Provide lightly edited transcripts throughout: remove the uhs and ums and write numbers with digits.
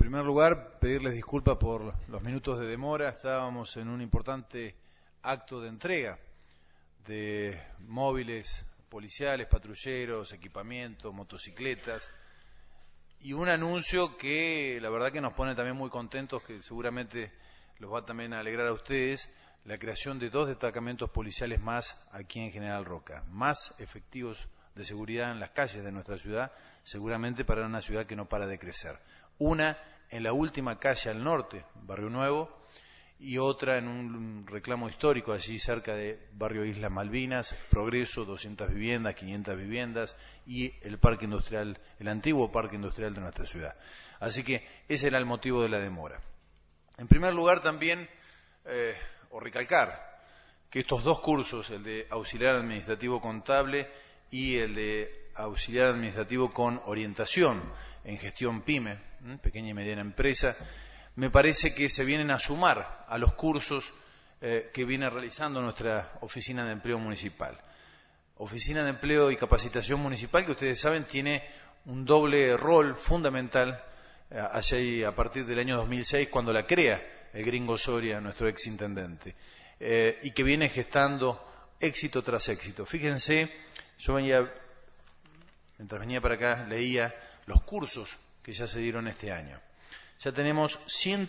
primer lugar, pedirles disculpas por los minutos de demora. Estábamos en un importante acto de entrega de móviles policiales, patrulleros, equipamientos, motocicletas, y un anuncio que la verdad que nos pone también muy contentos, que seguramente los va también a alegrar a ustedes, la creación de 2 destacamentos policiales más aquí en General Roca, más efectivos de seguridad en las calles de nuestra ciudad, seguramente para una ciudad que no para de crecer. Una en la última calle al norte, Barrio Nuevo, y otra en un reclamo histórico allí cerca de Barrio Islas Malvinas, Progreso, 200 viviendas, 500 viviendas y el parque industrial, el antiguo parque industrial de nuestra ciudad. Así que ese era el motivo de la demora. En primer lugar también, recalcar que estos 2 cursos, el de auxiliar administrativo contable y el de auxiliar administrativo con orientación en gestión PYME, pequeña y mediana empresa, me parece que se vienen a sumar a los cursos que viene realizando nuestra Oficina de Empleo Municipal. Oficina de Empleo y Capacitación Municipal, que ustedes saben tiene un doble rol fundamental allá a partir del año 2006, cuando la crea el Gringo Soria, nuestro exintendente, y que viene gestando éxito tras éxito. Fíjense, yo mientras venía para acá, leía los cursos que ya se dieron este año. Ya tenemos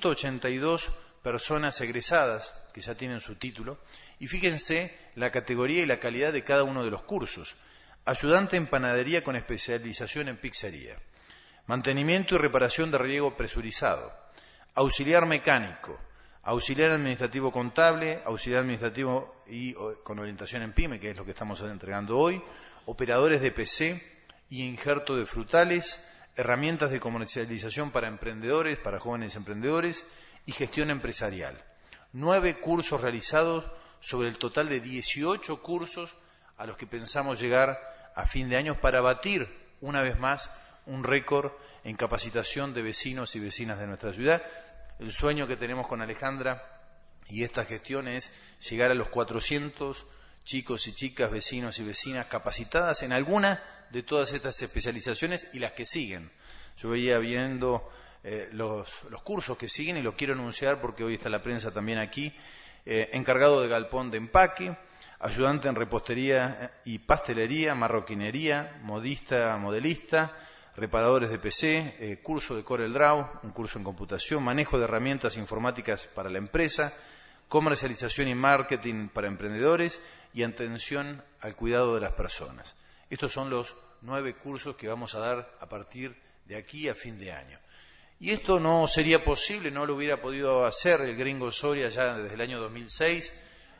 182 personas egresadas que ya tienen su título, y fíjense la categoría y la calidad de cada uno de los cursos. Ayudante en panadería con especialización en pizzería, mantenimiento y reparación de riego presurizado, auxiliar mecánico, auxiliar administrativo contable, auxiliar administrativo y con orientación en PYME, que es lo que estamos entregando hoy, operadores de PC y injerto de frutales, herramientas de comercialización para emprendedores, para jóvenes emprendedores y gestión empresarial. 9 cursos realizados sobre el total de 18 cursos a los que pensamos llegar a fin de año para batir una vez más un récord en capacitación de vecinos y vecinas de nuestra ciudad. El sueño que tenemos con Alejandra y esta gestión es llegar a los 400 chicos y chicas, vecinos y vecinas capacitadas en alguna de todas estas especializaciones y las que siguen. Yo veía viendo los cursos que siguen y lo quiero anunciar porque hoy está la prensa también aquí. Encargado de galpón de empaque, ayudante en repostería y pastelería, marroquinería, modista, modelista, reparadores de PC, curso de CorelDRAW, un curso en computación, manejo de herramientas informáticas para la empresa, comercialización y marketing para emprendedores y atención al cuidado de las personas. Estos son los 9 cursos que vamos a dar a partir de aquí a fin de año. Y esto no sería posible, no lo hubiera podido hacer el Gringo Soria ya desde el año 2006,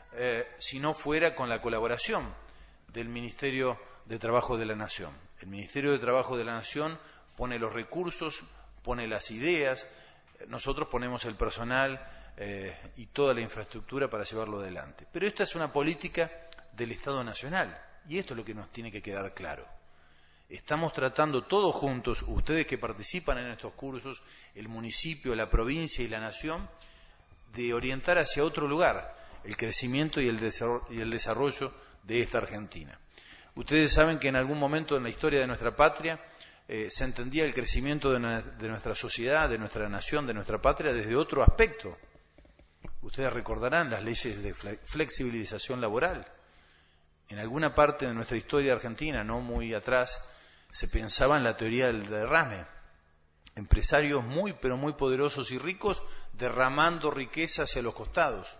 si no fuera con la colaboración del Ministerio de Trabajo de la Nación. El Ministerio de Trabajo de la Nación pone los recursos, pone las ideas, nosotros ponemos el personal y toda la infraestructura para llevarlo adelante. Pero esta es una política del Estado Nacional y esto es lo que nos tiene que quedar claro. Estamos tratando todos juntos, ustedes que participan en estos cursos, el municipio, la provincia y la nación, de orientar hacia otro lugar el crecimiento y el desarrollo de esta Argentina. Ustedes saben que en algún momento en la historia de nuestra patria se entendía el crecimiento de nuestra sociedad, de nuestra nación, de nuestra patria desde otro aspecto. Ustedes recordarán las leyes de flexibilización laboral. En alguna parte de nuestra historia argentina, no muy atrás, se pensaba en la teoría del derrame. Empresarios muy, pero muy poderosos y ricos derramando riqueza hacia los costados.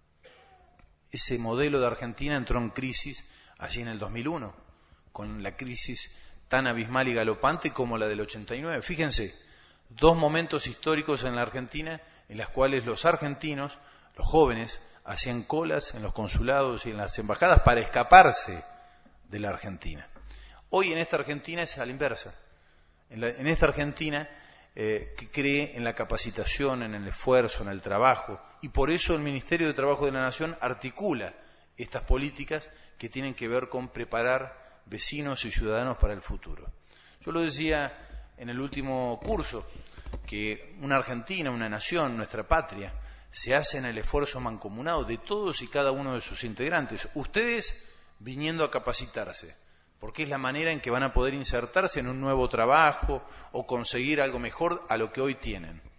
Ese modelo de Argentina entró en crisis allí en el 2001, con la crisis tan abismal y galopante como la del 89. Fíjense, 2 momentos históricos en la Argentina en los cuales los argentinos, los jóvenes, hacían colas en los consulados y en las embajadas para escaparse de la Argentina. Hoy en esta Argentina es a la inversa. En esta Argentina que cree en la capacitación, en el esfuerzo, en el trabajo, y por eso el Ministerio de Trabajo de la Nación articula estas políticas que tienen que ver con preparar vecinos y ciudadanos para el futuro. Yo lo decía en el último curso, que una Argentina, una nación, nuestra patria, se hace en el esfuerzo mancomunado de todos y cada uno de sus integrantes. Ustedes viniendo a capacitarse, porque es la manera en que van a poder insertarse en un nuevo trabajo o conseguir algo mejor a lo que hoy tienen.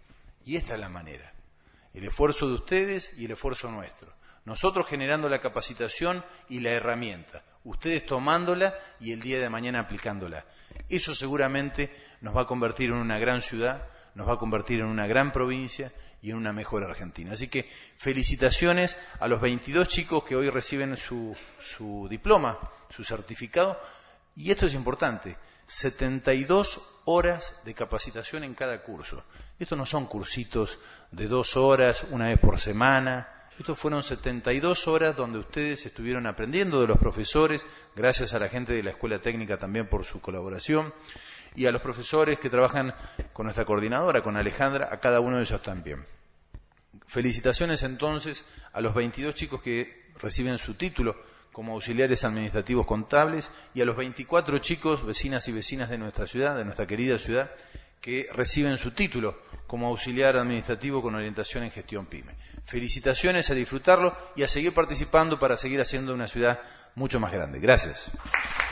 Y esta es la manera. El esfuerzo de ustedes y el esfuerzo nuestro. Nosotros generando la capacitación y la herramienta. Ustedes tomándola y el día de mañana aplicándola. Eso seguramente nos va a convertir en una gran ciudad, nos va a convertir en una gran provincia y en una mejor Argentina. Así que felicitaciones a los 22 chicos que hoy reciben su diploma, su certificado. Y esto es importante, 72 horas de capacitación en cada curso. Estos no son cursitos de 2 horas, una vez por semana. Estos fueron 72 horas donde ustedes estuvieron aprendiendo de los profesores, gracias a la gente de la Escuela Técnica también por su colaboración, y a los profesores que trabajan con nuestra coordinadora, con Alejandra, a cada uno de ellos también. Felicitaciones entonces a los 22 chicos que reciben su título como auxiliares administrativos contables y a los 24 chicos, vecinas y vecinas de nuestra ciudad, de nuestra querida ciudad, que reciben su título como auxiliar administrativo con orientación en gestión PYME. Felicitaciones, a disfrutarlo y a seguir participando para seguir haciendo una ciudad mucho más grande. Gracias.